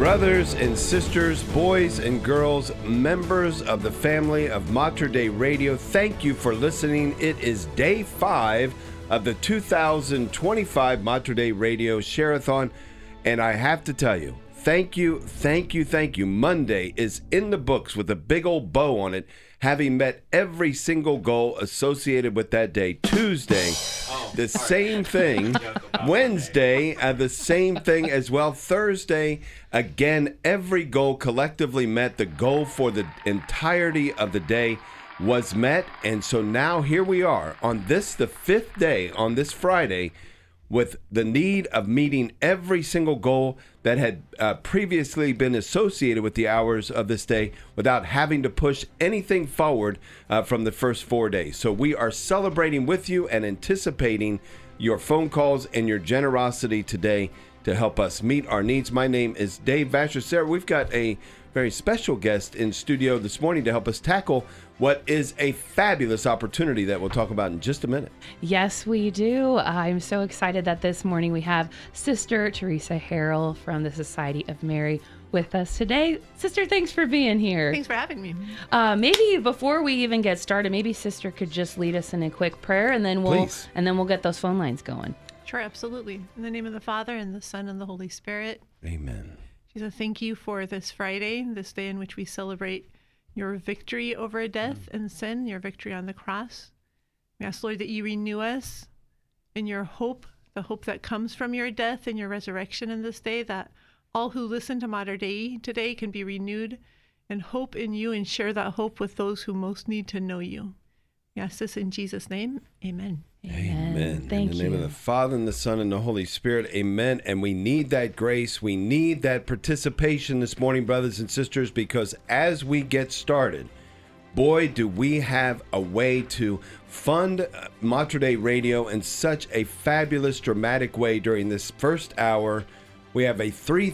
Brothers and sisters, boys and girls, members of the family of Mater Dei Radio, thank you for listening. It is day 5 of the 2025 Mater Dei Radio Share-a-thon, and I have to tell you, thank you. Monday is in the books with a big old bow on it, having met every single goal associated with that day. Tuesday, the same thing. Wednesday, the same thing as well. Thursday, again, every goal collectively met. The goal for the entirety of the day was met. And so now here we are on this, the 5th day, on this Friday, with the need of meeting every single goal that had previously been associated with the hours of this day without having to push anything forward from the first 4 days. So we are celebrating with you and anticipating your phone calls and your generosity today to help us meet our needs. My name is Dave Vasher. Sarah, we've got a very special guest in studio this morning to help us tackle what is a fabulous opportunity that we'll talk about in just a minute. Yes, we do. I'm so excited that this morning we have Sister Teresa Harrell from the Society of Mary with us today. Sister, thanks for being here. Thanks for having me. Maybe before we even get started, maybe Sister could just lead us in a quick prayer, and then we'll get those phone lines going. Sure, absolutely. In the name of the Father, and the Son, and the Holy Spirit. Amen. Jesus, thank you for this Friday, this day in which we celebrate your victory over death and sin, your victory on the cross. We ask, Lord, that you renew us in your hope, the hope that comes from your death and your resurrection in this day, that all who listen to Mater Dei today can be renewed and hope in you and share that hope with those who most need to know you. We ask this in Jesus' name. Amen. Amen. Thank in the you. name of the Father, and the Son, and the Holy Spirit. Amen. And we need that grace. We need that participation this morning, brothers and sisters, because as we get started, boy, do we have a way to fund Mater Dei Radio in such a fabulous, dramatic way during this first hour. We have a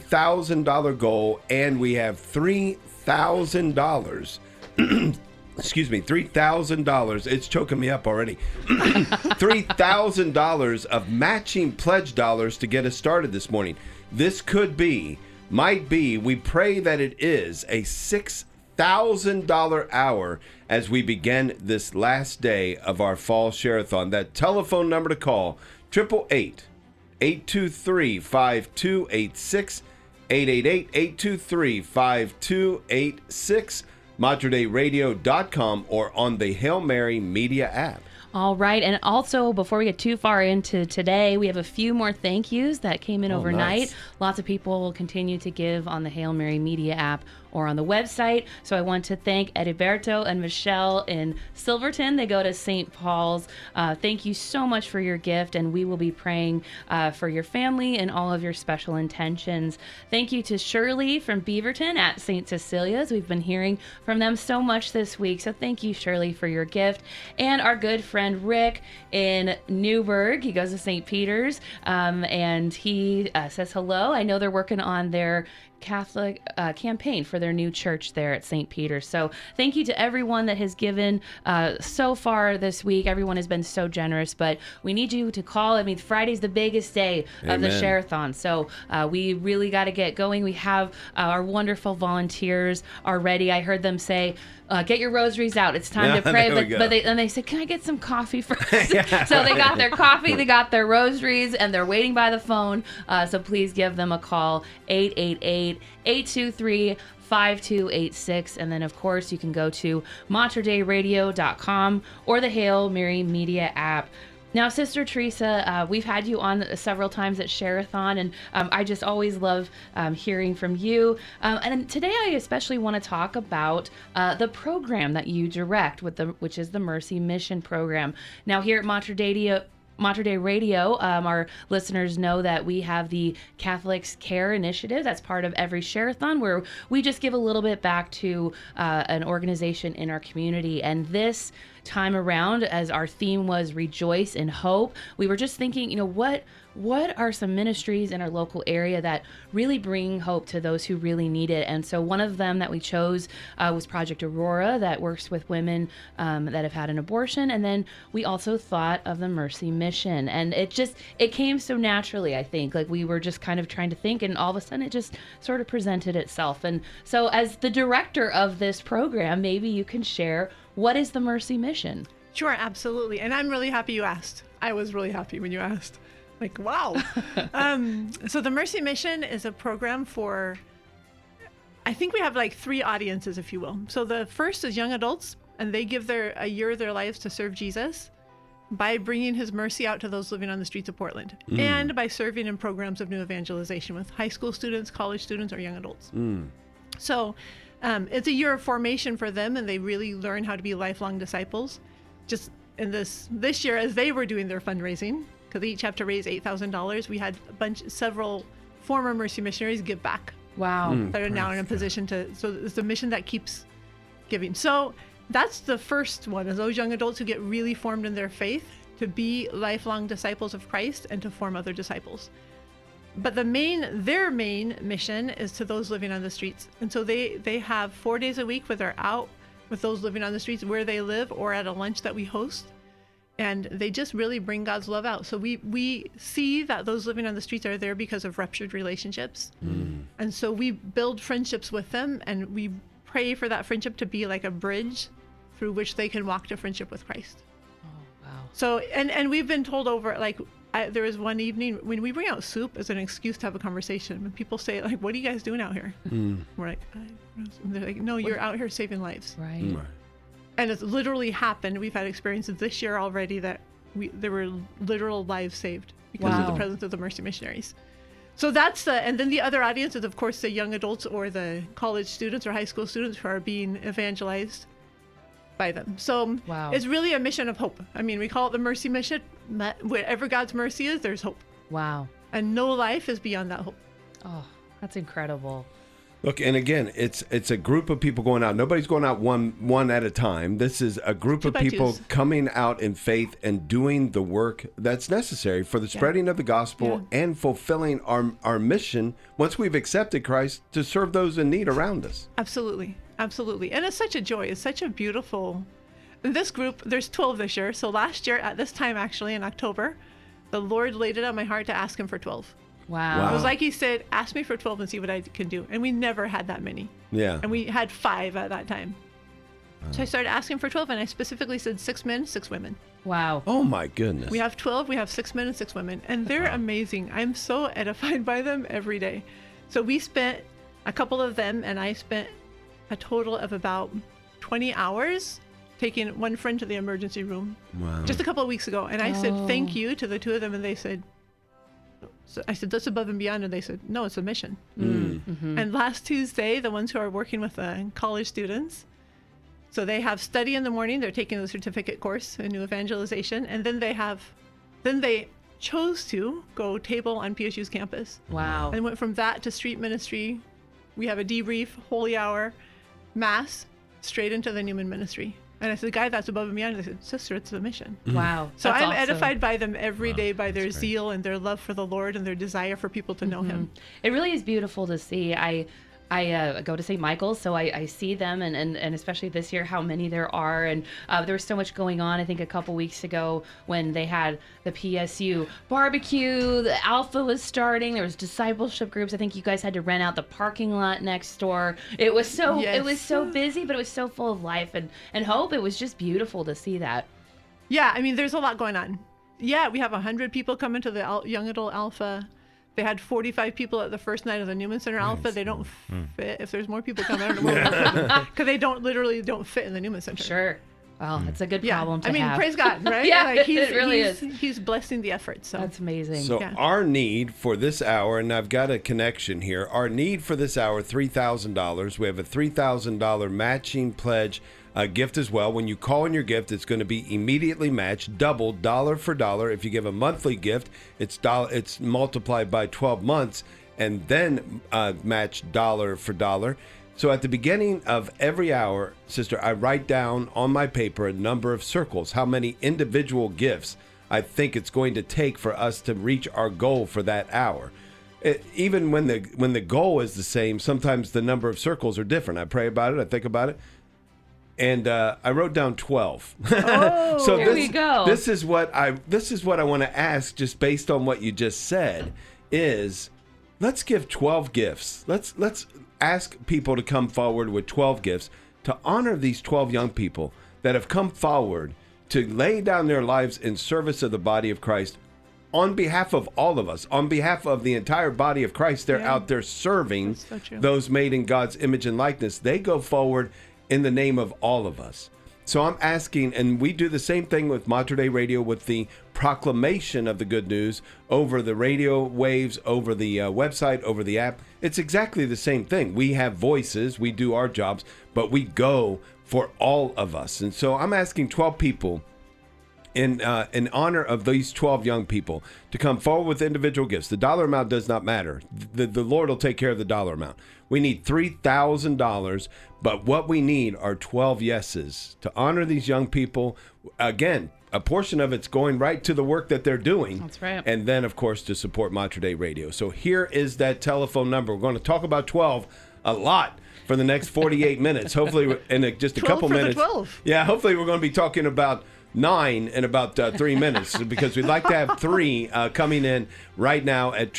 $3,000 goal, and we have $3,000 excuse me, $3,000. It's choking me up already. $3,000 of matching pledge dollars to get us started this morning. This might be, we pray that it is a $6,000 hour as we begin this last day of our fall share-a-thon. That telephone number to call, 888-823-5286, 888-823-5286. MaterDeiRadio.com or on the Hail Mary Media app. All right. And also, before we get too far into today, we have a few more thank yous that came in overnight. Nice. Lots of people will continue to give on the Hail Mary Media app or on the website. So I want to thank Ediberto and Michelle in Silverton. They go to St. Paul's. Thank you so much for your gift, and we will be praying for your family and all of your special intentions. Thank you to Shirley from Beaverton at St. Cecilia's. We've been hearing from them so much this week, so thank you, Shirley, for your gift. And our good friend Rick in Newburgh. He goes to St. Peter's, and he says hello. I know they're working on their Catholic campaign for their new church there at St. Peter's. So thank you to everyone that has given so far this week. Everyone has been so generous, but we need you to call. I mean, Friday's the biggest day of the Share-a-thon, so we really got to get going. We have our wonderful volunteers already. I heard them say, get your rosaries out. It's time to pray. But they said, can I get some coffee first? So they got their coffee, they got their rosaries, and they're waiting by the phone. So please give them a call, 888-823-5286. And then, of course, you can go to MaterDeiRadio.com or the Hail Mary Media app. Now, Sister Teresa, we've had you on several times at Share-a-thon, and I just always love hearing from you. And today I especially want to talk about the program that you direct, which is the Mercy Mission Program. Now, here at Mater Dei Radio, our listeners know that we have the Catholics Care Initiative. That's part of every Share-a-thon, where we just give a little bit back to an organization in our community. And this time around, as our theme was rejoice in hope, we were just thinking, what are some ministries in our local area that really bring hope to those who really need it? And so one of them that we chose was Project Aurora, that works with women that have had an abortion. And then we also thought of the Mercy Mission. And it came so naturally, I think. Like, we were just kind of trying to think, and all of a sudden it just sort of presented itself. And so as the director of this program, maybe you can share, what is the Mercy Mission? Sure, absolutely. And I'm really happy you asked. I was really happy when you asked. Like, wow. So the Mercy Mission is a program for, I think we have like 3 audiences, if you will. So the first is young adults, and they give a year of their lives to serve Jesus by bringing his mercy out to those living on the streets of Portland, and by serving in programs of new evangelization with high school students, college students, or young adults. So it's a year of formation for them, and they really learn how to be lifelong disciples. Just in this year, as they were doing their fundraising, because they each have to raise $8,000, we had several former Mercy missionaries give back. Wow. That are now in a position so it's a mission that keeps giving. So that's the first one, is those young adults who get really formed in their faith to be lifelong disciples of Christ and to form other disciples. But their main mission is to those living on the streets. And so they have 4 days a week where they're out with those living on the streets where they live, or at a lunch that we host. And they just really bring God's love out. So we see that those living on the streets are there because of ruptured relationships. And so we build friendships with them, and we pray for that friendship to be like a bridge through which they can walk to friendship with Christ. Oh, wow. So, and we've been told over, like, there was one evening when we bring out soup as an excuse to have a conversation. When people say, like, what are you guys doing out here? We're like, they're like, no, you're out here saving lives. Right. And it's literally happened. We've had experiences this year already that there were literal lives saved because of the presence of the Mercy missionaries. So that's and then the other audience is, of course, the young adults or the college students or high school students who are being evangelized by them. So it's really a mission of hope. I mean, we call it the Mercy Mission. Wherever God's mercy is, there's hope. Wow. And no life is beyond that hope. Oh, that's incredible. Look, and again, it's a group of people going out. Nobody's going out one at a time. This is a group of people coming out in faith and doing the work that's necessary for the spreading of the gospel and fulfilling our mission once we've accepted Christ, to serve those in need around us. Absolutely. Absolutely. And it's such a joy. It's such a beautiful... This group, there's 12 this year. So last year at this time, actually in October, the Lord laid it on my heart to ask him for 12. Wow. It was like he said, ask me for 12 and see what I can do. And we never had that many. Yeah. And we had 5 at that time. So I started asking for 12, and I specifically said 6 men, 6 women. Wow. Oh my goodness. We have 12, we have 6 men and 6 women. And they're amazing. I'm so edified by them every day. So we spent, a couple of them and I spent a total of about 20 hours taking one friend to the emergency room. Wow. Just a couple of weeks ago. And I said, thank you to the 2 of them. And they said, so I said, that's above and beyond. And they said, no, it's a mission. And last Tuesday, the ones who are working with the college students, so they have study in the morning. They're taking the certificate course in new evangelization. And then they chose to go table on PSU's campus. Wow. And went from that to street ministry. We have a debrief, holy hour, mass, straight into the Newman ministry. And I said, guy, that's above and beyond. And they said, sister, it's a mission. Wow. So That's I'm awesome. edified by them every day, by their zeal and their love for the Lord and their desire for people to know him. It really is beautiful to see. I go to St. Michael's, so I see them, and especially this year, how many there are. And there was so much going on, I think, a couple weeks ago when they had the PSU barbecue, the Alpha was starting, there was discipleship groups. I think you guys had to rent out the parking lot next door. It was so It was so busy, but it was so full of life and hope. It was just beautiful to see that. Yeah, I mean, there's a lot going on. Yeah, we have 100 people coming to the Young Adult Alpha. They had 45 people at the first night of the Newman Center Alpha. They don't fit. If there's more people coming, I don't know, because they don't fit in the Newman Center. Sure. Well, it's a good problem to have. I mean, praise God, right? Yeah, like it really is. He's blessing the effort. So That's amazing. So our need for this hour, and I've got a connection here, our need for this hour, $3,000. We have a $3,000 matching pledge gift as well. When you call in your gift, it's going to be immediately matched, doubled, dollar for dollar. If you give a monthly gift, it's multiplied by 12 months and then matched dollar for dollar. So at the beginning of every hour, sister, I write down on my paper a number of circles, how many individual gifts I think it's going to take for us to reach our goal for that hour. Even when the goal is the same, sometimes the number of circles are different. I pray about it, I think about it, and I wrote down 12. Oh, So there we go. This is what I want to ask, just based on what you just said, is let's give 12 gifts. Let's ask people to come forward with 12 gifts to honor these 12 young people that have come forward to lay down their lives in service of the body of Christ on behalf of all of us, on behalf of the entire body of Christ. They're out there serving those made in God's image and likeness. They go forward in the name of all of us. So I'm asking, and we do the same thing with Mater Dei Radio, with the proclamation of the good news over the radio waves, over the website, over the app. It's exactly the same thing. We have voices, we do our jobs, but we go for all of us. And so I'm asking 12 people in honor of these 12 young people to come forward with individual gifts. The dollar amount does not matter. The Lord will take care of the dollar amount. We need $3,000, but what we need are 12 yeses to honor these young people. Again, a portion of it's going right to the work that they're doing. That's right. And then, of course, to support Mater Dei Radio. So here is that telephone number. We're going to talk about 12 a lot for the next 48 minutes. Hopefully, in just a couple minutes. 12. Yeah, hopefully we're going to be talking about 9 in about 3 minutes, because we'd like to have 3 coming in right now at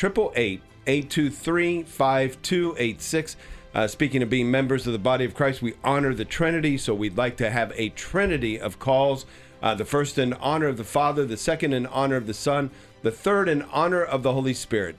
888-823-5286. Speaking of being members of the body of Christ, we honor the Trinity, so we'd like to have a trinity of calls. The first in honor of the Father, the second in honor of the Son, the third in honor of the Holy Spirit.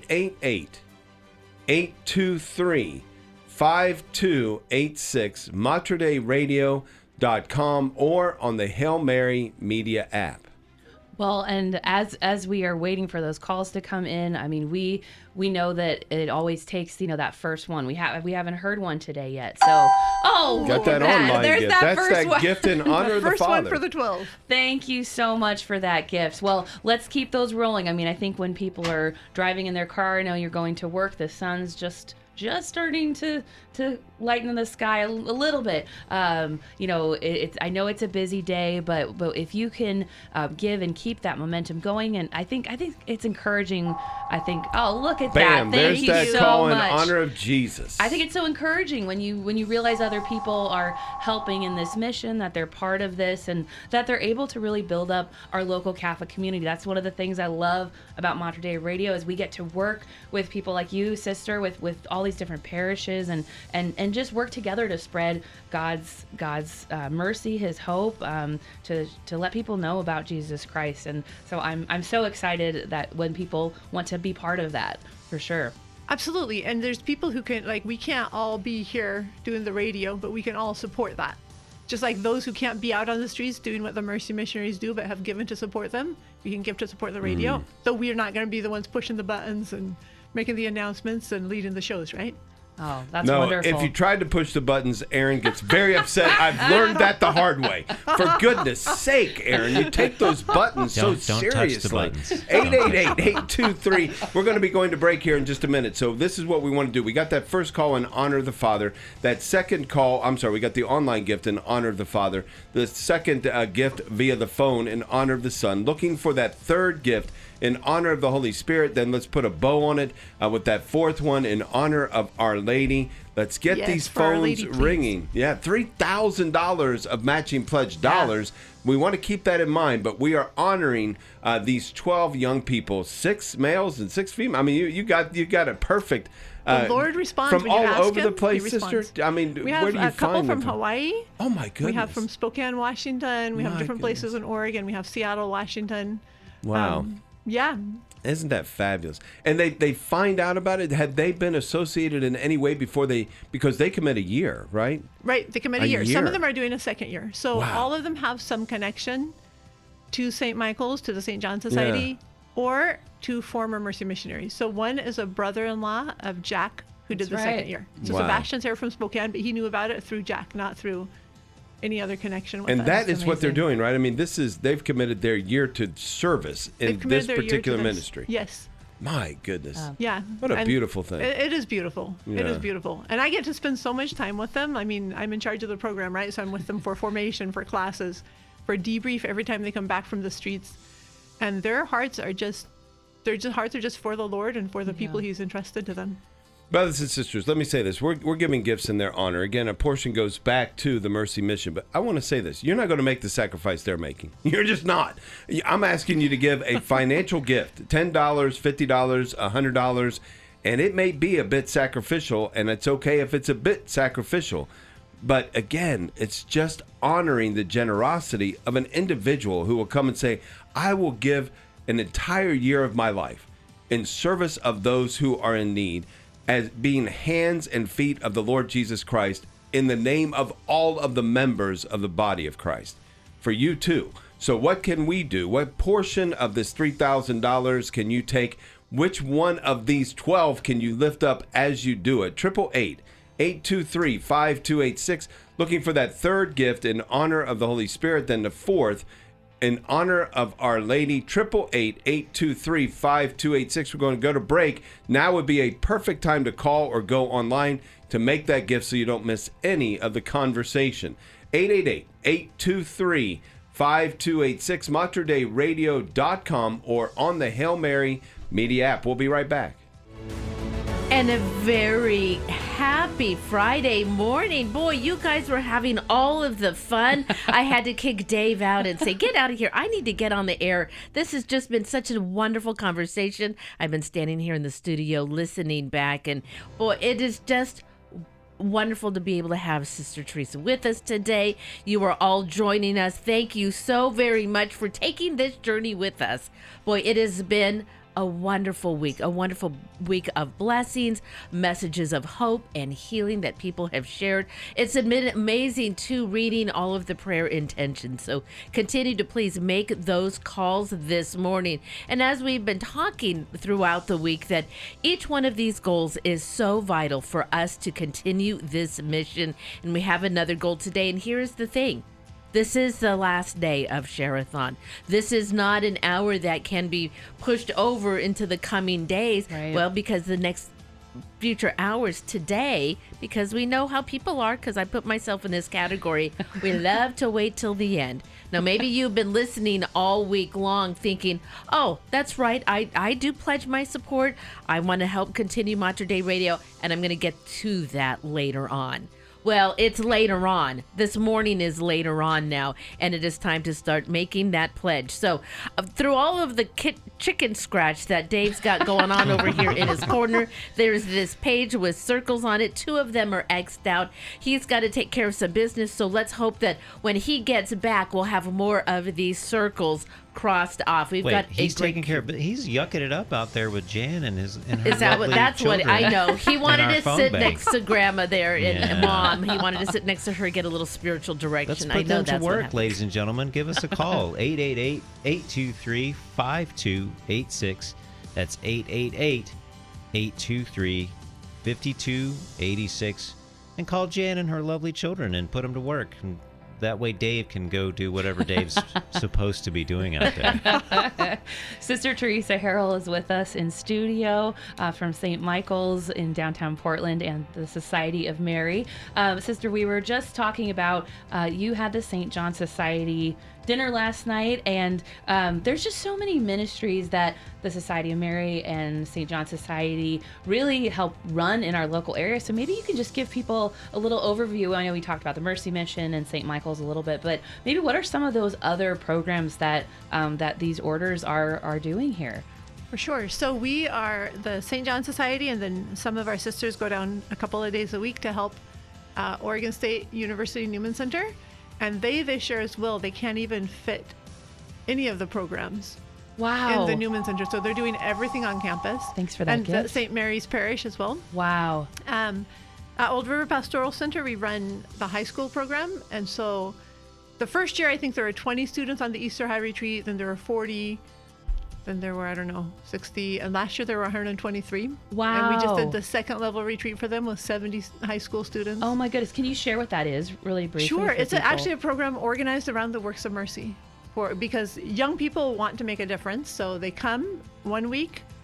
888-823-5286, MaterDeiRadio.com, or on the Hail Mary Media app. Well, and as we are waiting for those calls to come in, I mean, we know that it always takes, that first one. We haven't heard one today yet. So, got that online There's gift. That That's first that one. gift in honor of the First Father. one for the 12. Thank you so much for that gift. Well, let's keep those rolling. I mean, I think when people are driving in their car, I know you're going to work, the sun's just starting to lighten the sky a little bit. I know it's a busy day, but if you can give and keep that momentum going, and I think it's encouraging. Oh, look at Bam, that! Thank there's you that so call much. in honor of Jesus. I think it's so encouraging when you realize other people are helping in this mission, that they're part of this, and that they're able to really build up our local Catholic community. That's one of the things I love about Mater Dei Radio, is we get to work with people like you, sister, with all these different parishes, and just work together to spread God's mercy, His hope, to let people know about Jesus Christ. And so I'm so excited that when people want to be part of that, for sure. Absolutely. And there's people who can, we can't all be here doing the radio, but we can all support that. Just like those who can't be out on the streets doing what the Mercy Missionaries do, but have given to support them, we can give to support the radio. So we're not going to be the ones pushing the buttons and making the announcements and leading the shows, right? Oh, that's no, wonderful. if you tried to push the buttons, Aaron gets very upset. I've learned that the hard way. For goodness sake, Aaron, you take those buttons Don't seriously. touch the buttons. 888-823. We're going to be going to break here in just a minute. So this is what we want to do. We got that first call in honor of the Father. That second call, we got the online gift in honor of the Father. The second gift via the phone in honor of the Son. Looking for that third gift in honor of the Holy Spirit. Then let's put a bow on it with that fourth one in honor of Our Lady. Let's get these phones ringing. Yeah, $3,000 of matching pledge dollars. We want to keep that in mind, but we are honoring these 12 young people, 6 males and 6 females. I mean, you got it perfect. The Lord responds from when you all ask over him, the place, He sister. responds. I mean, We have where do you a couple find them from Hawaii. Oh my goodness! We have from Spokane, Washington. We have different places in Oregon. We have Seattle, Washington. Wow. Yeah. Isn't that fabulous? And they find out about it. Had they been associated in any way before because they commit a year, right? Right, they commit a year. Some of them are doing a second year. So all of them have some connection to St. Michael's, to the St. John Society, or to former Mercy Missionaries. So one is a brother-in-law of Jack, who did the second year. So Sebastian's here from Spokane, but he knew about it through Jack, not through any other connection with us. And that is what they're doing, right? I mean, they've committed their year to service in this particular ministry. Yes. My goodness. Yeah. What a And beautiful thing. It is beautiful. It Yeah. is beautiful. And I get to spend so much time with them. I mean, I'm in charge of the program, right? So I'm with them for formation, for classes, for debrief every time they come back from the streets. And their hearts are just for the Lord and for the people He's entrusted to them. Brothers and sisters, let me say this. We're giving gifts in their honor. Again, a portion goes back to the Mercy Mission. But I want to say this. You're not going to make the sacrifice they're making. You're just not. I'm asking you to give a financial gift, $10, $50, $100. And it may be a bit sacrificial, and it's okay if it's a bit sacrificial. But again, it's just honoring the generosity of an individual who will come and say, I will give an entire year of my life in service of those who are in need, as being hands and feet of the Lord Jesus Christ in the name of all of the members of the body of Christ. For you too. So what can we do? What portion of this $3,000 can you take? Which one of these 12 can you lift up as you do it? 888-823-5286. Looking for that third gift in honor of the Holy Spirit. Then the fourth in honor of Our Lady. 888-823-5286. We're going to go to break. Now would be a perfect time to call or go online to make that gift so you don't miss any of the conversation. 888-823-5286, MaterDayRadio.com, or on the Hail Mary Media app. We'll be right back. And a very happy Friday morning. Boy, you guys were having all of the fun. I had to kick Dave out and say, get out of here. I need to get on the air. This has just been such a wonderful conversation. I've been standing here in the studio listening back, and boy, it is just wonderful to be able to have Sister Teresa with us today. You are all joining us. Thank you so very much for taking this journey with us. Boy, it has been a wonderful week of blessings, messages of hope and healing that people have shared. It's been amazing too, reading all of the prayer intentions. So continue to please make those calls this morning. And as we've been talking throughout the week, that each one of these goals is so vital for us to continue this mission. And we have another goal today. And here's the thing. This is the last day of Share-a-thon. This is not an hour that can be pushed over into the coming days. Right. Well, because the next future hours today, because we know how people are, because I put myself in this category, we love to wait till the end. Now, maybe you've been listening all week long thinking, oh, that's right, I do pledge my support. I want to help continue Mater Dei Radio, and I'm going to get to that later on. Well, it's later on. This morning is later on now, and it is time to start making that pledge. So through all of the chicken scratch that Dave's got going on over here in his corner, there's this page with circles on it. 2 of them are X'd out. He's got to take care of some business, so let's hope that when he gets back, we'll have more of these circles crossed off. He's taking care of it. He's yucking it up out there with Jan and her Is that what? That's what I know. He wanted to sit bank. next to Grandma there and Mom. He wanted to sit next to her, get a little spiritual direction. Let's I put know them to that's work, ladies and gentlemen. Give us a call. 888-823-5286. That's 888-823-5286. And call Jan and her lovely children and put them to work. And that way Dave can go do whatever Dave's supposed to be doing out there. Sister Teresa Harrell is with us in studio from St. Michael's in downtown Portland and the Society of Mary. Sister, we were just talking about you had the St. John Society dinner last night, and there's just so many ministries that the Society of Mary and St. John Society really help run in our local area. So maybe you can just give people a little overview. I know we talked about the Mercy Mission and St. Michael's a little bit, but maybe what are some of those other programs that that these orders are doing here? For sure. So we are the St. John Society, and then some of our sisters go down a couple of days a week to help Oregon State University Newman Center. And they this year as well, they can't even fit any of the programs in the Newman Center. So they're doing everything on campus. Thanks for that and gift. St. Mary's Parish as well. Wow. At Old River Pastoral Center, we run the high school program. And so the first year, I think there were 20 students on the Easter High Retreat. Then there were 40. Then there were, 60. And last year there were 123. Wow. And we just did the second level retreat for them with 70 high school students. Oh my goodness. Can you share what that is really briefly? Sure. It's people? actually a program organized around the Works of Mercy because young people want to make a difference. So they come 1 week,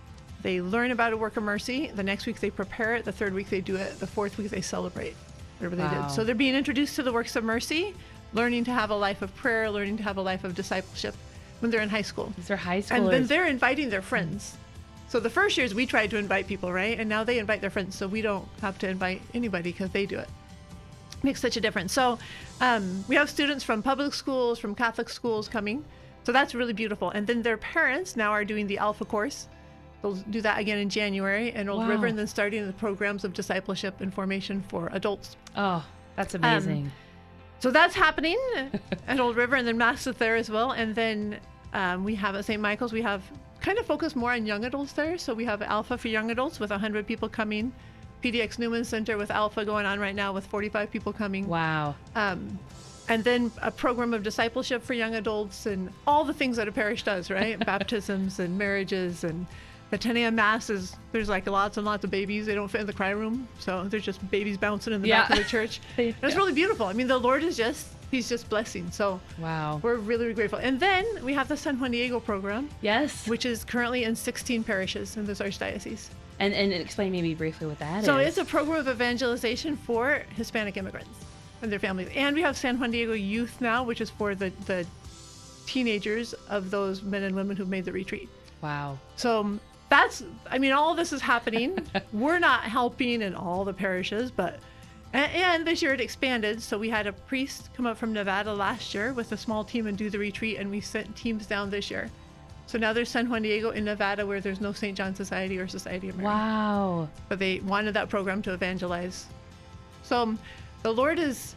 They learn about a work of mercy. The next week they prepare it. The third week they do it. The fourth week they celebrate whatever they Wow. did. So they're being introduced to the works of mercy, learning to have a life of prayer, learning to have a life of discipleship when they're in high school. These are high schoolers. And then they're inviting their friends. So the first years we tried to invite people, right? And now they invite their friends. So we don't have to invite anybody because they do it. Makes such a difference. So we have students from public schools, from Catholic schools coming. So that's really beautiful. And then their parents now are doing the Alpha course. They'll do that again in January in Old Wow. River, and then starting the programs of discipleship and formation for adults. Oh, that's amazing. So that's happening at Old River, and then Mass is there as well. And then we have at St. Michael's, we have kind of focused more on young adults there. So we have Alpha for young adults with 100 people coming. PDX Newman Center with Alpha going on right now with 45 people coming. Wow. And then a program of discipleship for young adults and all the things that a parish does, right? Baptisms and marriages and the 10 a.m. masses. There's like lots and lots of babies. They don't fit in the cry room. So there's just babies bouncing in the back of the church. And it's really beautiful. I mean, the Lord is he's just blessing. So Wow. we're really, really grateful. And then we have the San Juan Diego program, Yes. which is currently in 16 parishes in this archdiocese. And explain maybe briefly what that is. So it's a program of evangelization for Hispanic immigrants and their families. And we have San Juan Diego Youth now, which is for the teenagers of those men and women who've made the retreat. Wow. So all of this is happening. We're not helping in all the parishes, but, and this year it expanded. So we had a priest come up from Nevada last year with a small team and do the retreat, and we sent teams down this year. So now there's San Juan Diego in Nevada where there's no St. John Society or Society of Mary. Wow. But they wanted that program to evangelize. So the Lord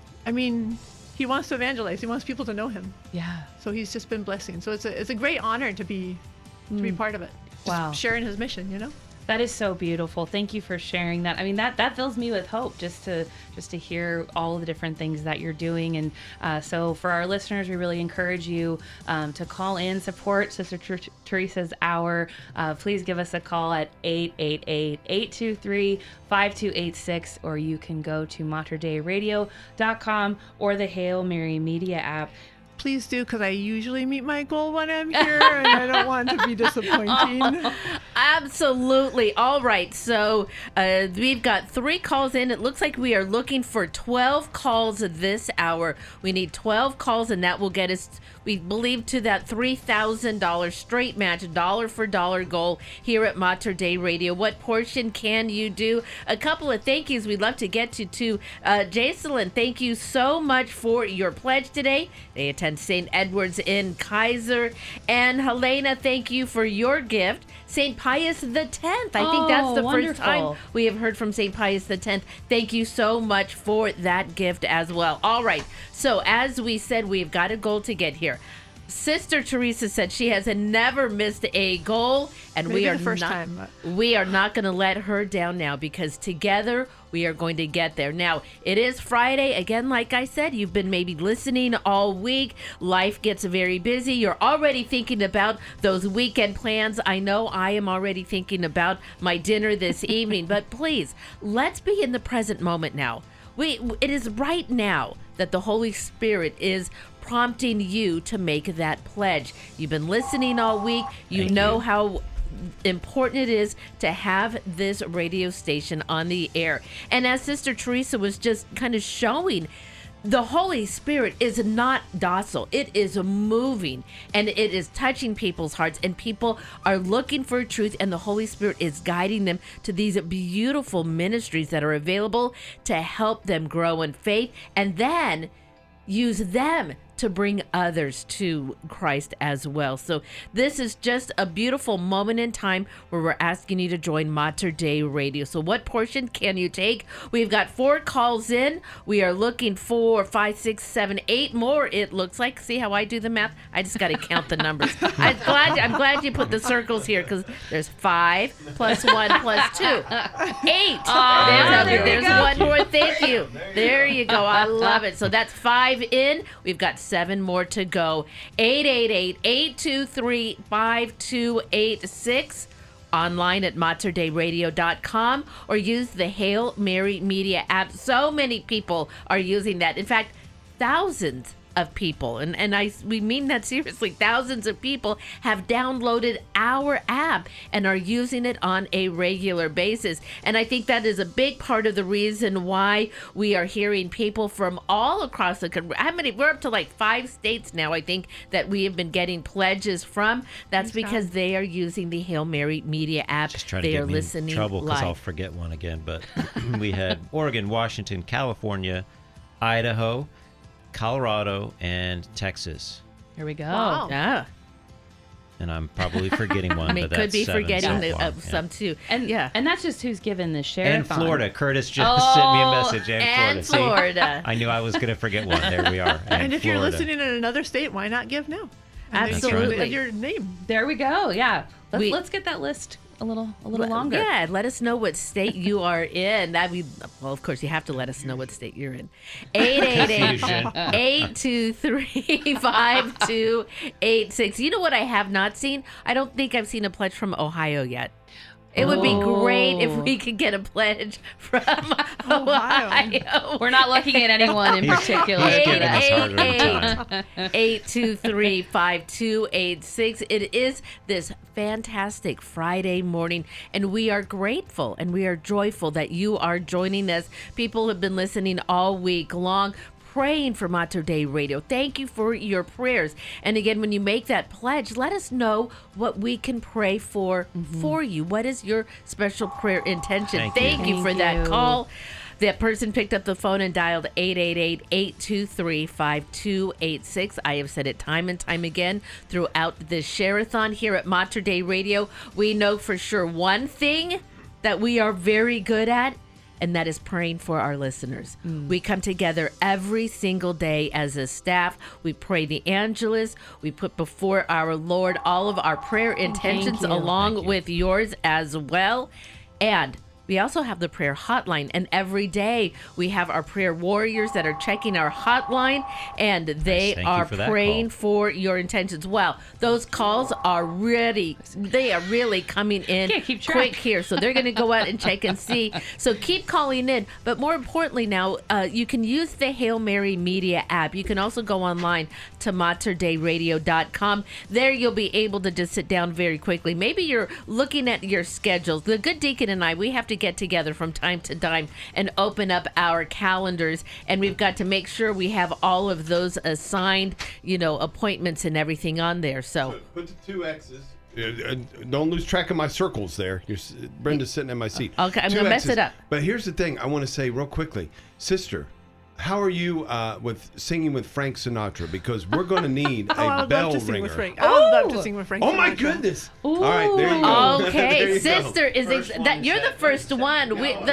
he wants to evangelize. He wants people to know him. Yeah. So he's just been blessing. So it's a great honor to be part of it. Just Wow. sharing his mission, you know? That is so beautiful. Thank you for sharing that. I mean, that fills me with hope just to hear all the different things that you're doing. And so for our listeners, we really encourage you to call in, support Sister Teresa's Hour. Please give us a call at 888-823-5286, or you can go to materdeiradio.com or the Hail Mary Media app. Please do, because I usually meet my goal when I'm here, and I don't want to be disappointing. Absolutely. All right. So we've got 3 calls in. It looks like we are looking for 12 calls this hour. We need 12 calls, and that will get us, we believe, to that $3,000 straight match, dollar for dollar goal here at Mater Dei Radio. What portion can you do? A couple of thank yous we'd love to get to Jacelyn, thank you so much for your pledge today. They attend St. Edward's in Kaiser. And Helena, thank you for your gift. St. Pius X. I think that's the first time we have heard from St. Pius X. Thank you so much for that gift as well. All right. So as we said, we've got a goal to get here. Sister Teresa said she has never missed a goal, and Maybe we are the first not time. we are not going to let her down now, because together we are going to get there. Now, it is Friday. Again, like I said, you've been maybe listening all week. Life gets very busy. You're already thinking about those weekend plans. I know I am already thinking about my dinner this evening, but please, let's be in the present moment now. It is right now that the Holy Spirit is prompting you to make that pledge. You've been listening all week. You know how important it is to have this radio station on the air. And as Sister Teresa was just kind of showing, the Holy Spirit is not docile. It is moving, and it is touching people's hearts, and people are looking for truth, and the Holy Spirit is guiding them to these beautiful ministries that are available to help them grow in faith, and then use them to bring others to Christ as well. So this is just a beautiful moment in time where we're asking you to join Mater Dei Radio. So what portion can you take? We've got 4 calls in. We are looking for 5, 6, 7, 8 more, it looks like. See how I do the math? I just got to count the numbers. I'm glad you put the circles here, because there's 5 plus 1 plus 2. 8. There's one more. Thank you. There you go. I love it. So that's 5 in. We've got 7 more to go. 888-823-5286. Online at materdeiradio.com, or use the Hail Mary Media app. So many people are using that. In fact, thousands of people, and we mean that seriously. Thousands of people have downloaded our app and are using it on a regular basis. And I think that is a big part of the reason why we are hearing people from all across the country. We're up to like 5 states now, I think, that we have been getting pledges from. That's because they are using the Hail Mary Media app. Just trying they to get are me listening in trouble because live. I'll forget one again. But we had Oregon, Washington, California, Idaho, Colorado, and Texas. Here we go. Wow. Yeah. And I'm probably forgetting one. I mean, but could that's be 7 forgetting so far. some too. And and that's just who's given the share. And Florida. Curtis just sent me a message. And See, Florida. I knew I was going to forget one. There we are. And if you're Florida. listening in another state, why not give now? And then you Absolutely. can your name. There we go. Yeah. We- Let's get that list a little longer. Yeah, let us know what state you are in. Well, of course, you have to let us know what state you're in. 888-823-5286. You know what I have not seen? I don't think I've seen a pledge from Ohio yet. It would be great if we could get a pledge from Ohio. We're not looking at anyone in particular. He's giving us harder time. 823-5286. It is this fantastic Friday morning, and we are grateful and we are joyful that you are joining us. People have been listening all week long, praying for Mater Dei Radio. Thank you for your prayers. And again, when you make that pledge, let us know what we can pray for you. What is your special prayer intention? Thank you. You for Thank that you. call. That person picked up the phone and dialed 888-823-5286. I have said it time and time again throughout this share-a-thon here at Mater Dei Radio. We know for sure one thing that we are very good at, and that is praying for our listeners. We come together every single day as a staff. We pray the Angelus. We put before our Lord all of our prayer intentions you. along Thank you. with yours as well. And we also have the prayer hotline, and every day we have our prayer warriors that are checking our hotline, and they Thank you are for that praying call. for your intentions. Well, those calls are really coming in Can't keep track. quick here, so they're going to go out and check and see. So keep calling in, but more importantly now, you can use the Hail Mary Media app. You can also go online to materdeiradio.com. There you'll be able to just sit down very quickly. Maybe you're looking at your schedules. The good deacon and I, we have to get together from time to time and open up our calendars, and we've got to make sure we have all of those assigned, appointments and everything on there. So Put the 2 X's. Don't lose track of my circles there. Brenda's sitting in my seat. Okay, I'm 2 gonna mess X's. it up. But here's the thing I want to say real quickly. Sister, how are you with singing with Frank Sinatra? Because we're going to need I a would bell love to sing ringer. with Frank. I would love to sing with Frank. Oh my Sinatra. goodness! All right, there you go. There Okay, you go. sister you're the first one.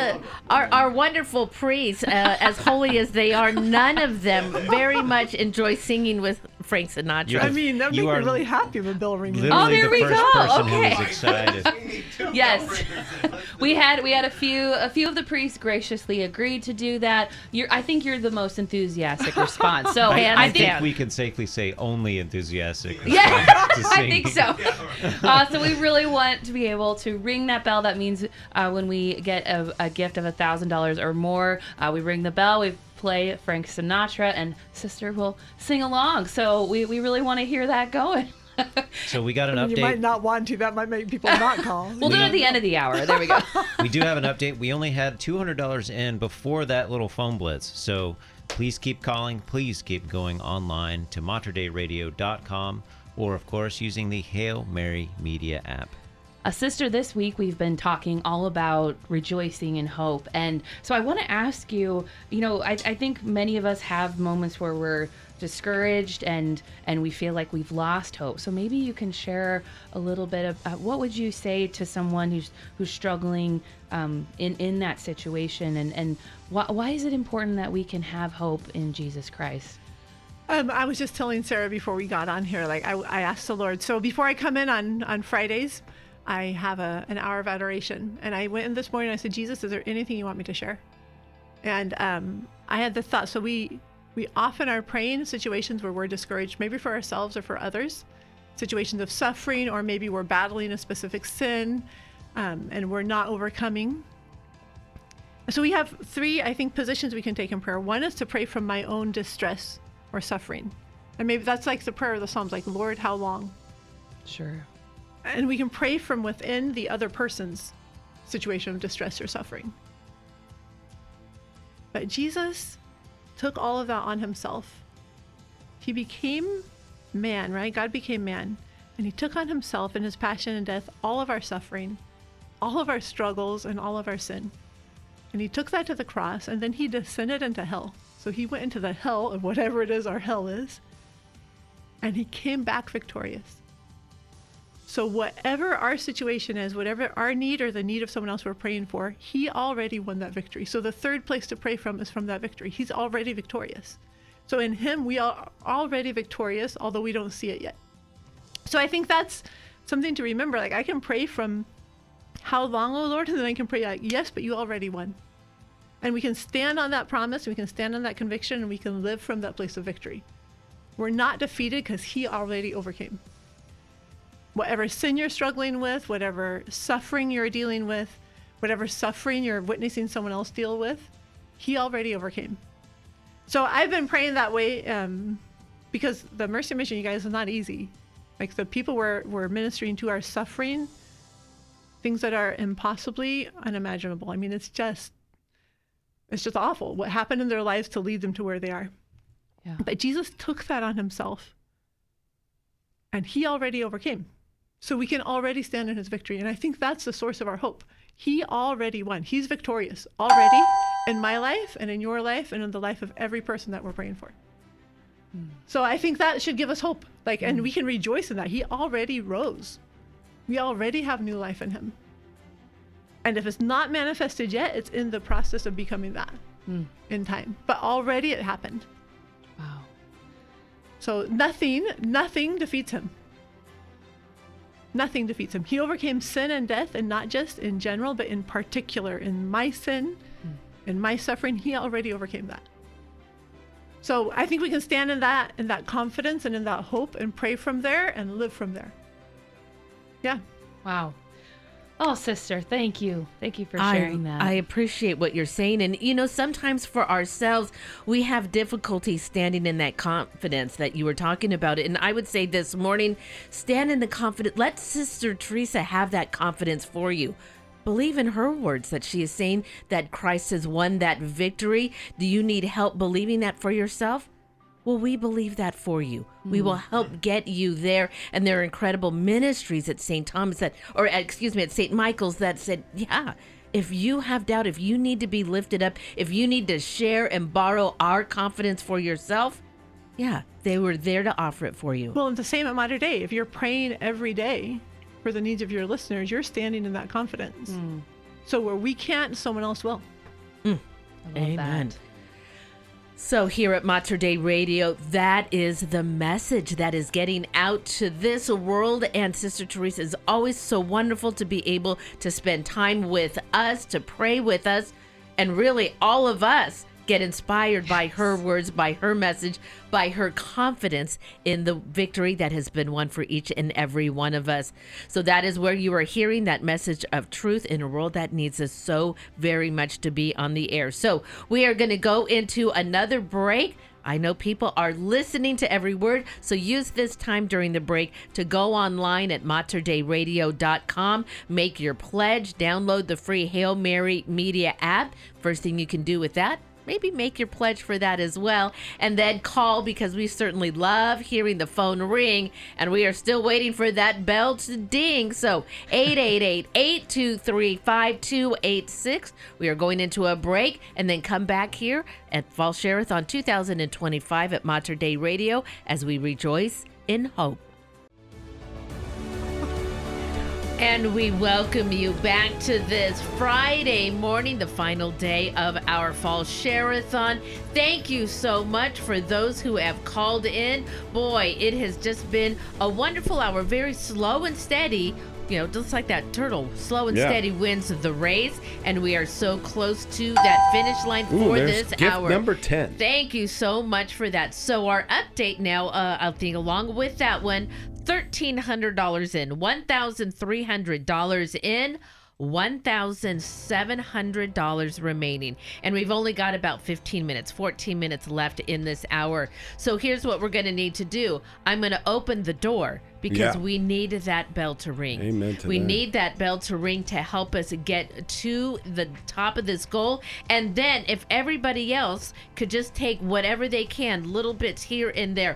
Our wonderful priests, as holy as they are, none of them very much enjoy singing with Frank Sinatra. You're I mean, that would make You me are really happy with Bill Ring. Literally there the we first go. person Okay. who was excited. Yes, we had a few of the priests graciously agreed to do that. I think you're the most enthusiastic response. So I think down. we can safely say only enthusiastic. Yeah, response to I singing. think so. So we really want to be able to ring that bell. That means when we get a gift of $1,000 or more, we ring the bell. We play Frank Sinatra, and Sister will sing along. So we really want to hear that going. So we got an You might update. not want to. That might make people not call. We'll do it at the end of the hour. There we go. We do have an update. We only had $200 in before that little phone blitz. So please keep calling. Please keep going online to materdeiradio.com, or of course using the Hail Mary Media app. Sister, this week we've been talking all about rejoicing in hope. And so I want to ask you, I think many of us have moments where we're discouraged and we feel like we've lost hope. So maybe you can share a little bit of what would you say to someone who's struggling in that situation, and why is it important that we can have hope in Jesus Christ? I was just telling Sarah before we got on here, like I asked the Lord. So before I come in on Fridays, I have an hour of adoration. And I went in this morning and I said, Jesus, is there anything you want me to share? And I had the thought, so we often are praying in situations where we're discouraged, maybe for ourselves or for others, situations of suffering, or maybe we're battling a specific sin and we're not overcoming. So we have 3, I think, positions we can take in prayer. One is to pray from my own distress or suffering. And maybe that's like the prayer of the Psalms, like, Lord, how long? Sure. And we can pray from within the other person's situation of distress or suffering. But Jesus took all of that on himself. He became man, right? God became man. And he took on himself in his passion and death all of our suffering, all of our struggles, and all of our sin. And he took that to the cross, and then he descended into hell. So he went into the hell of whatever it is our hell is, and he came back victorious. So whatever our situation is, whatever our need or the need of someone else we're praying for, he already won that victory. So the third place to pray from is from that victory. He's already victorious. So in him, we are already victorious, although we don't see it yet. So I think that's something to remember. Like, I can pray from how long, O Lord? And then I can pray like, yes, but you already won. And we can stand on that promise, we can stand on that conviction, and we can live from that place of victory. We're not defeated because he already overcame. Whatever sin you're struggling with, whatever suffering you're dealing with, whatever suffering you're witnessing someone else deal with, he already overcame. So I've been praying that way because the Mercy Mission, you guys, is not easy. Like, the people we're ministering to are suffering things that are impossibly unimaginable. I mean, it's just awful what happened in their lives to lead them to where they are. Yeah. But Jesus took that on himself, and he already overcame. So we can already stand in his victory. And I think that's the source of our hope. He already won. He's victorious already in my life and in your life and in the life of every person that we're praying for. So I think that should give us hope. Like, and we can rejoice in that. He already rose. We already have new life in him. And if it's not manifested yet, it's in the process of becoming that in time. But already it happened. Wow. So nothing defeats him. Nothing defeats him. He overcame sin and death, and not just in general, but in particular. In my sin, in my suffering, he already overcame that. So I think we can stand in that confidence and in that hope and pray from there and live from there. Yeah. Wow. Oh, sister, thank you. Thank you for sharing that. I appreciate what you're saying. And, sometimes for ourselves, we have difficulty standing in that confidence that you were talking about. And I would say this morning, stand in the confidence. Let Sister Teresa have that confidence for you. Believe in her words that she is saying that Christ has won that victory. Do you need help believing that for yourself? Well, we believe that for you. We will help get you there. And there are incredible ministries at St. Thomas at St. Michael's that said, yeah, if you have doubt, if you need to be lifted up, if you need to share and borrow our confidence for yourself, yeah, they were there to offer it for you. Well, and the same at Mater Dei. If you're praying every day for the needs of your listeners, you're standing in that confidence. So where we can't, someone else will. I love Amen. that. So here at Mater Dei Radio, that is the message that is getting out to this world. And Sister Teresa, is always so wonderful to be able to spend time with us, to pray with us, and really all of us get inspired by her words, by her message, by her confidence in the victory that has been won for each and every one of us. So that is where you are hearing that message of truth in a world that needs us so very much to be on the air. So we are going to go into another break. I know people are listening to every word, so use this time during the break to go online at materdeiradio.com, make your pledge, download the free Hail Mary Media app. First thing you can do with that, maybe make your pledge for that as well, and then call, because we certainly love hearing the phone ring, and we are still waiting for that bell to ding. So 888-823-5286. We are going into a break and then come back here at Fall Share-a-thon 2025 at Mater Dei Radio as we rejoice in hope. And we welcome you back to this Friday morning, the final day of our Fall Share-a-thon. Thank you so much for those who have called in. Boy, it has just been a wonderful hour, very slow and steady. Just like that turtle, slow and steady wins the race. And we are so close to that finish line for this gift hour. Number 10. Thank you so much for that. So our update now, I'll think along with that one, $1,300 in, $1,300 in, $1,700 remaining. And we've only got about 14 minutes left in this hour. So here's what we're going to need to do. I'm going to open the door because we need that bell to ring. Amen to we that. need that bell to ring to help us get to the top of this goal. And then if everybody else could just take whatever they can, little bits here and there,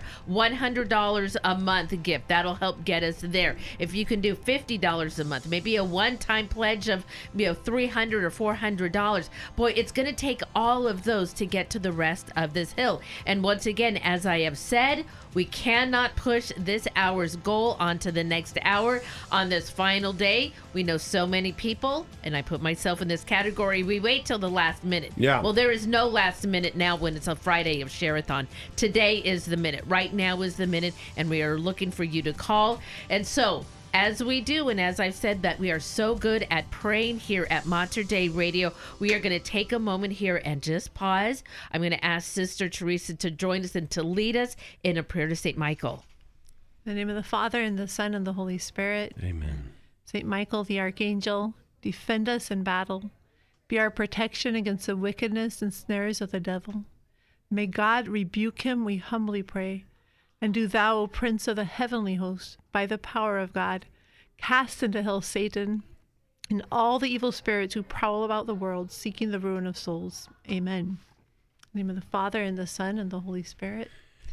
$100 a month gift, that'll help get us there. If you can do $50 a month, maybe a one-time pledge of $300 or $400, boy, it's going to take all of those to get to the rest of this hill. And once again, as I have said, we cannot push this hour's goal onto the next hour on this final day. We know so many people, and I put myself in this category, we wait till the last minute. Yeah. Well, there is no last minute now when it's a Friday of Share-a-thon. Today is the minute. Right now is the minute, and we are looking for you to call. And so, as we do, and as I've said that we are so good at praying here at Mater Dei Radio, we are going to take a moment here and just pause. I'm going to ask Sister Teresa to join us and to lead us in a prayer to St. Michael. In the name of the Father, and the Son, and the Holy Spirit. Amen. St. Michael, the Archangel, defend us in battle. Be our protection against the wickedness and snares of the devil. May God rebuke him, we humbly pray. And do thou, O Prince of the heavenly host, by the power of God, cast into hell Satan and all the evil spirits who prowl about the world, seeking the ruin of souls. Amen. In the name of the Father, and the Son, and the Holy Spirit.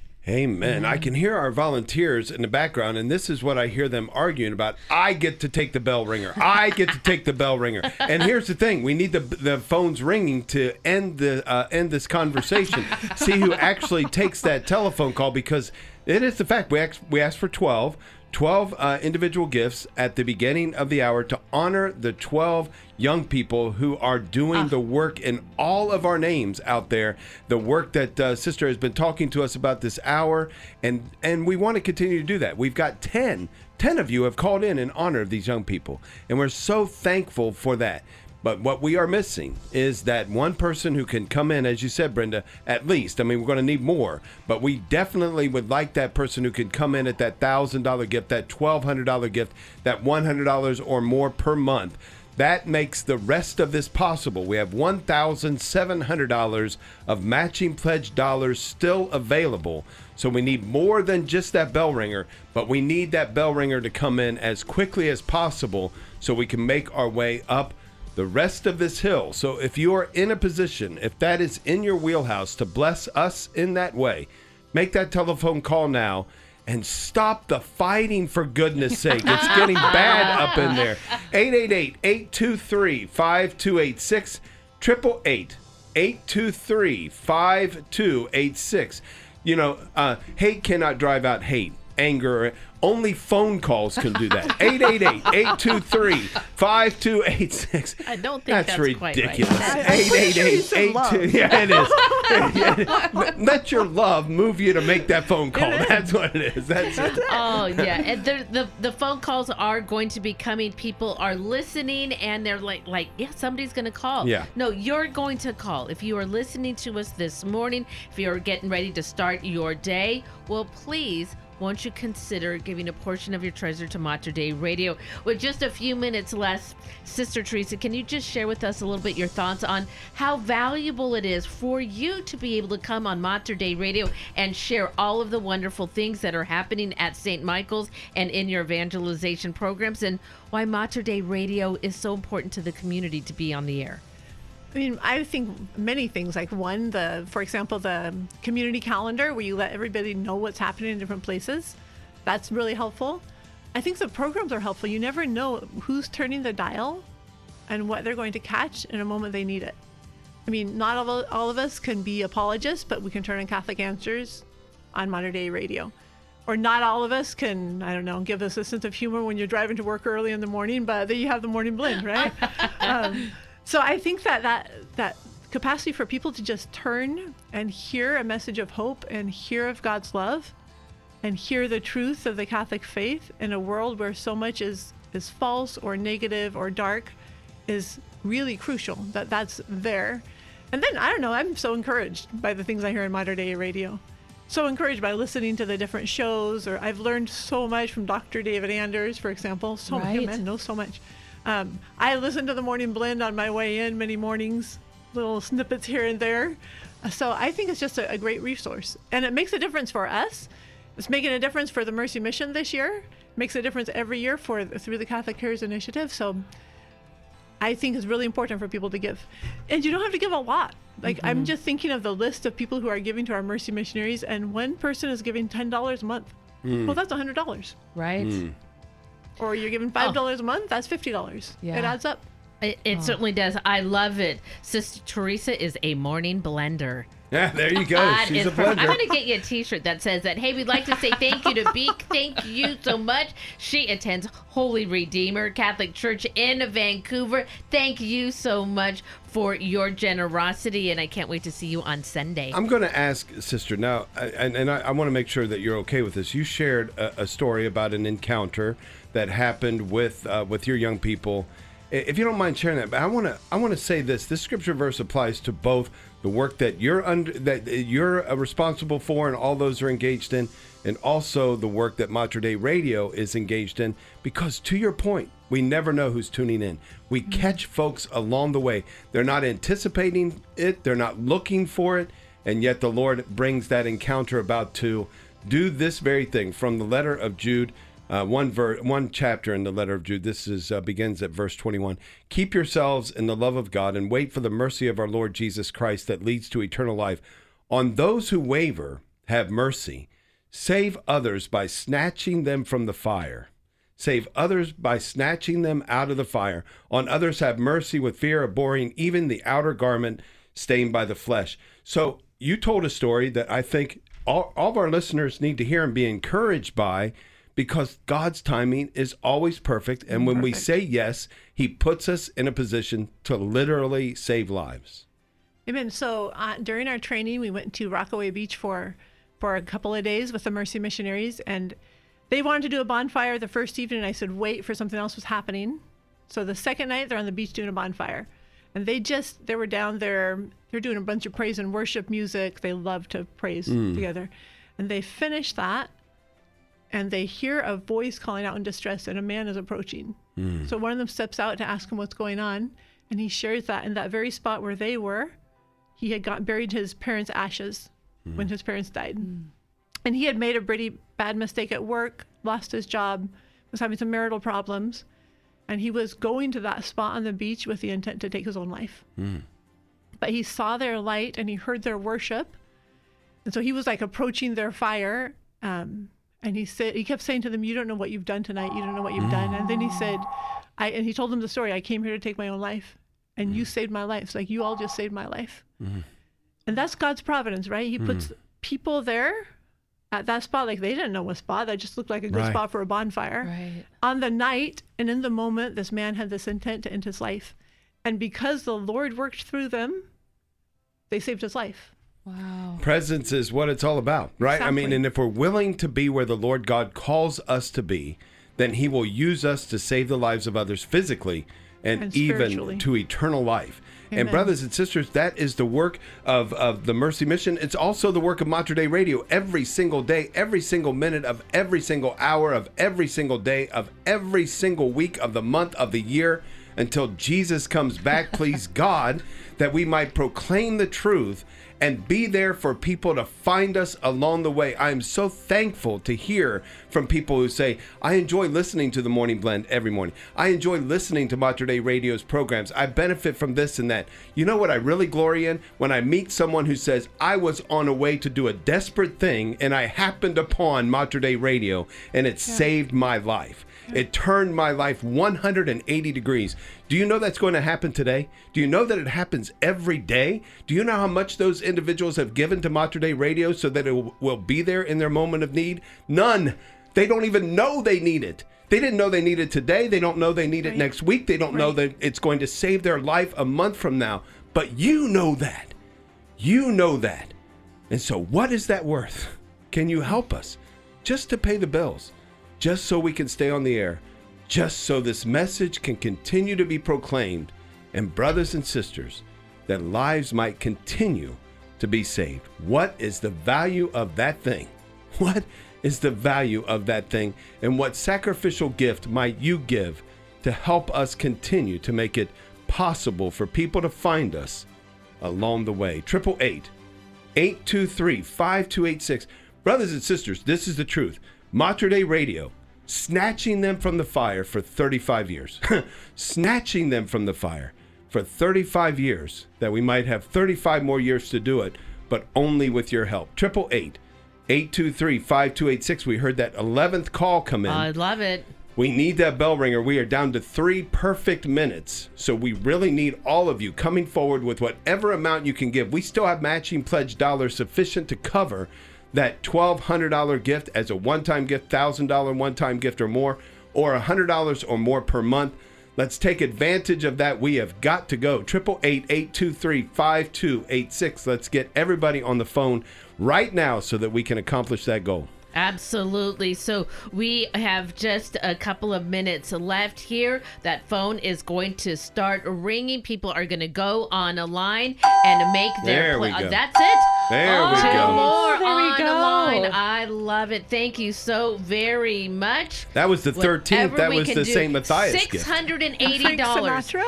Amen. I can hear our volunteers in the background, and this is what I hear them arguing about. I get to take the bell ringer. I get to take the bell ringer. And here's the thing: we need the phones ringing to end this conversation. See who actually takes that telephone call, because it is the fact we asked for 12 individual gifts at the beginning of the hour to honor the 12 young people who are doing the work in all of our names out there, the work that Sister has been talking to us about this hour, and we want to continue to do that. We've got 10 of you have called in honor of these young people, and we're so thankful for that. But what we are missing is that one person who can come in, as you said, Brenda, at least. I mean, we're going to need more, but we definitely would like that person who can come in at that $1,000 gift, that $1,200 gift, that $100 or more per month. That makes the rest of this possible. We have $1,700 of matching pledge dollars still available. So we need more than just that bell ringer, but we need that bell ringer to come in as quickly as possible so we can make our way up the rest of this hill. So if you are in a position, if that is in your wheelhouse to bless us in that way, make that telephone call now and stop the fighting, for goodness sake. It's getting bad up in there. 888-823-5286, 888-823-5286. You know, hate cannot drive out hate, anger. Only phone calls can do that. 888-823-5286. I don't think that's ridiculous. Quite right. 888-82. Yeah, it is. Let your love move you to make that phone call. That's what it is. That's it. Oh, yeah. And the phone calls are going to be coming. People are listening, and they're like, yeah, somebody's going to call. Yeah. No, you're going to call. If you are listening to us this morning, if you're getting ready to start your day, well, please, won't you consider giving a portion of your treasure to Mater Dei Radio? With just a few minutes left, Sister Teresa, can you just share with us a little bit your thoughts on how valuable it is for you to be able to come on Mater Dei Radio and share all of the wonderful things that are happening at St. Michael's and in your evangelization programs, and why Mater Dei Radio is so important to the community to be on the air? I mean, I think many things, like one, for example, the community calendar where you let everybody know what's happening in different places. That's really helpful. I think the programs are helpful. You never know who's turning the dial and what they're going to catch in a moment they need it. I mean, not all of us can be apologists, but we can turn on Catholic Answers on Mater Dei Radio. Or not all of us can, I don't know, give us a sense of humor when you're driving to work early in the morning, but then you have the morning blend, right? So I think that capacity for people to just turn and hear a message of hope and hear of God's love and hear the truth of the Catholic faith in a world where so much is false or negative or dark is really crucial, that's there. And then, I don't know, I'm so encouraged by the things I hear in Mater Dei Radio. So encouraged by listening to the different shows, or I've learned so much from Dr. David Anders, for example. So Right. man knows so much. I listen to the Morning Blend on my way in many mornings, little snippets here and there. So I think it's just a great resource. And it makes a difference for us. It's making a difference for the Mercy Mission this year. It makes a difference every year through the Catholic Cares Initiative. So I think it's really important for people to give. And you don't have to give a lot. Like, I'm just thinking of the list of people who are giving to our Mercy Missionaries, and one person is giving $10 a month. Well, that's $100. Right? Or you're giving $5 a month, that's $50. Yeah. It adds up. It certainly does. I love it. Sister Teresa is a morning blender. Yeah, there you go. That She's is a perfect. I'm blender. going to get you a t-shirt that says that, hey, we'd like to say thank you to Beak. Thank you so much. She attends Holy Redeemer Catholic Church in Vancouver. Thank you so much for your generosity, and I can't wait to see you on Sunday. I'm going to ask, Sister, now, and I want to make sure that you're okay with this. You shared a story about an encounter that happened with your young people. If you don't mind sharing that, but I want to say this. This scripture verse applies to both the work that you're responsible for and all those are engaged in, and also the work that Mater Dei Radio is engaged in. Because to your point, we never know who's tuning in. We catch folks along the way. They're not anticipating it. They're not looking for it. And yet the Lord brings that encounter about to do this very thing. From the letter of Jude, one chapter in the letter of Jude. This begins at verse 21. Keep yourselves in the love of God and wait for the mercy of our Lord Jesus Christ that leads to eternal life. On those who waver, have mercy. Save others by snatching them from the fire. Save others by snatching them out of the fire. On others have mercy with fear, abhorring even the outer garment stained by the flesh. So you told a story that I think all of our listeners need to hear and be encouraged by, because God's timing is always perfect. And when we say yes, he puts us in a position to literally save lives. Amen. So during our training, we went to Rockaway Beach for a couple of days with the Mercy Missionaries, and they wanted to do a bonfire the first evening. And I said, wait, for something else was happening. So the second night, they're on the beach doing a bonfire. And they were down there, they're doing a bunch of praise and worship music. They love to praise together. And they finished that, and they hear a voice calling out in distress, and a man is approaching. So one of them steps out to ask him what's going on, and he shares that in that very spot where they were, he had buried his parents' ashes when his parents died. And he had made a pretty bad mistake at work, lost his job, was having some marital problems, and he was going to that spot on the beach with the intent to take his own life. But he saw their light and he heard their worship, and so he was like approaching their fire. And he kept saying to them, you don't know what you've done tonight. You don't know what you've done. And then he said, and he told them the story. I came here to take my own life, and you saved my life. It's like, you all just saved my life. And that's God's providence, right? He puts people there at that spot. Like, they didn't know what spot. That just looked like a good spot for a bonfire. Right. On the night and in the moment, this man had this intent to end his life. And because the Lord worked through them, they saved his life. Wow. Presence is what it's all about, right? Exactly. I mean, and if we're willing to be where the Lord God calls us to be, then he will use us to save the lives of others physically and even to eternal life. Amen. And brothers and sisters, that is the work of the Mercy Mission. It's also the work of Mater Dei Radio every single day, every single minute of every single hour of every single day of every single week of the month of the year until Jesus comes back, please God, that we might proclaim the truth and be there for people to find us along the way. I am so thankful to hear from people who say, I enjoy listening to the Morning Blend every morning. I enjoy listening to Mater Dei Radio's programs. I benefit from this and that. You know what I really glory in? When I meet someone who says, I was on a way to do a desperate thing and I happened upon Mater Dei Radio and it saved my life. It turned my life 180 degrees. Do you know that's going to happen today? Do you know that it happens every day? Do you know how much those individuals have given to Mater Dei Radio so that it will be there in their moment of need? None. They don't even know they need it. They didn't know they need it today. They don't know they need it next week. They don't know that it's going to save their life a month from now. But you know that. You know that. And so what is that worth? Can you help us just to pay the bills? Just so we can stay on the air, just so this message can continue to be proclaimed, and brothers and sisters, that lives might continue to be saved. What is the value of that thing? What is the value of that thing? And what sacrificial gift might you give to help us continue to make it possible for people to find us along the way. 888-823-5286. Brothers and sisters, this is the truth. Mater Dei Radio, snatching them from the fire for 35 years. Snatching them from the fire for 35 years, that we might have 35 more years to do it, but only with your help. 888-823-5286. We heard that 11th call come in. I love it. We need that bell ringer. We are down to 3 perfect minutes. So we really need all of you coming forward with whatever amount you can give. We still have matching pledge dollars sufficient to cover that $1,200 gift as a one-time gift, $1,000 one-time gift or more, or $100 or more per month. Let's take advantage of that. We have got to go. 888-823-5286. Let's get everybody on the phone right now so that we can accomplish that goal. Absolutely. So we have just a couple of minutes left here. That phone is going to start ringing. People are going to go on a line and make their There we go. That's it. There we Two go. more There we on the go. line. I love it. Thank you so very much. That was the 13th. Whatever That we was can the do. St. Matthias gift. $680. Frank Sinatra?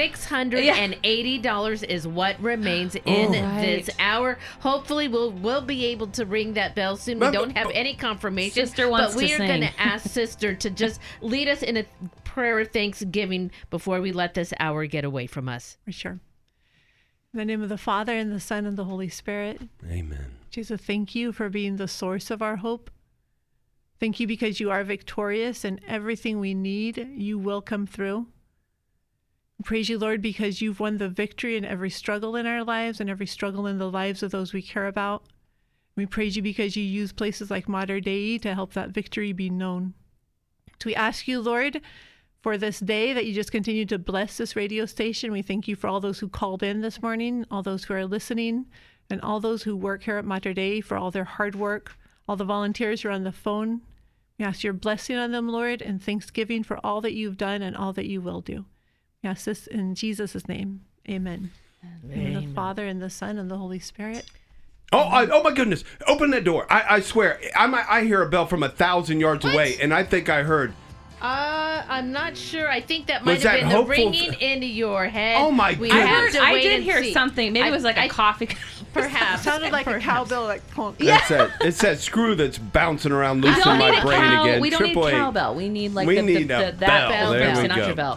$680 is what remains in this Right. hour. Hopefully, we'll be able to ring that bell soon. We But- don't have any confirmation, Sister wants but we to are sing. going to ask Sister to just lead us in a prayer of thanksgiving before we let this hour get away from us. For sure. In the name of the Father, and the Son, and the Holy Spirit. Amen. Jesus, thank you for being the source of our hope. Thank you because you are victorious, and everything we need, you will come through. We praise you, Lord, because you've won the victory in every struggle in our lives and every struggle in the lives of those we care about. We praise you because you use places like Mater Dei to help that victory be known. So we ask you, Lord, for this day, that you just continue to bless this radio station. We thank you for all those who called in this morning, all those who are listening, and all those who work here at Mater Dei for all their hard work, all the volunteers who are on the phone. We ask your blessing on them, Lord, and thanksgiving for all that you've done and all that you will do. We ask this in Jesus' name. Amen. In the name of the Father, and the Son, and the Holy Spirit. Oh my goodness. Open that door. I swear. I hear a bell from 1,000 yards away, and I think I heard. I'm not sure. I think that might Was have that been the hopeful? ring into your head. Oh, my We goodness. have to I wait did and hear see. something. Maybe it was like a coffee. Perhaps. Sounded like a Perhaps. cowbell, like punk. That's it. It's that screw that's bouncing around loose in my brain again. We don't need 888. cowbell. We need like We the need a that bell. There the we Sinatra go. bell.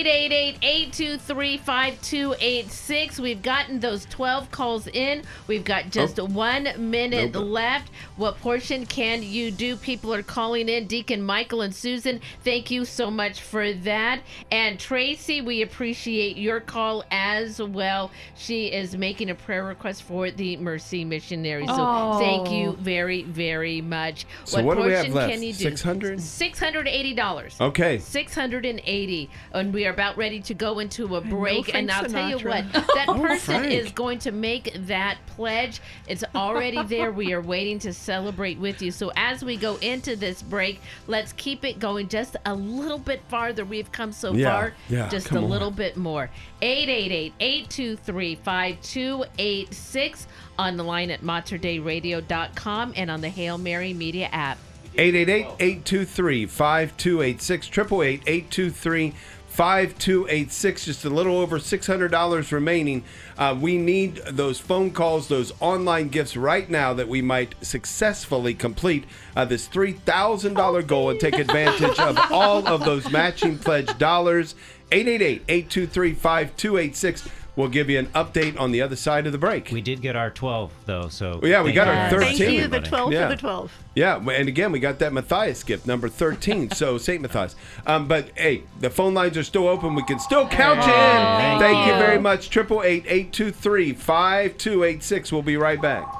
888-823-5286. We've gotten those 12 calls in. We've got just 1 minute Nope. left. What portion can you do? People are calling in. Deacon Michael and Susan, thank you so much for that. And Tracy, we appreciate your call as well. She is making a prayer request for the Mercy Missionaries. So Oh. thank you very, very much. So what do we have portion left? can you do? 600? $680. Okay. 680, and we are about ready to go into a break. Frank And I'll tell you Sinatra. what, that person Frank. is going to make that pledge. It's already there. We are waiting to celebrate with you. So as we go into this break, let's keep it going just a little bit farther. We've come so far, just come a on. little bit more. 888-823-5286 on the line at materdeiradio.com and on the Hail Mary Media app. 888-823-5286. 888-823-5286. Just a little over $600 remaining. We need those phone calls, those online gifts right now that we might successfully complete this $3,000 goal and take advantage of all of those matching pledge dollars. 888-823-5286. We'll give you an update on the other side of the break. We did get our 12, though, so... Yeah, we got our Yes. 13. Thank you, the everybody. 12 Yeah. for the 12. Yeah, and again, we got that Matthias gift, number 13, so St. Matthias. But, hey, the phone lines are still open. We can still count you in. Thank you you. very much. 888-823-5286. We'll be right back.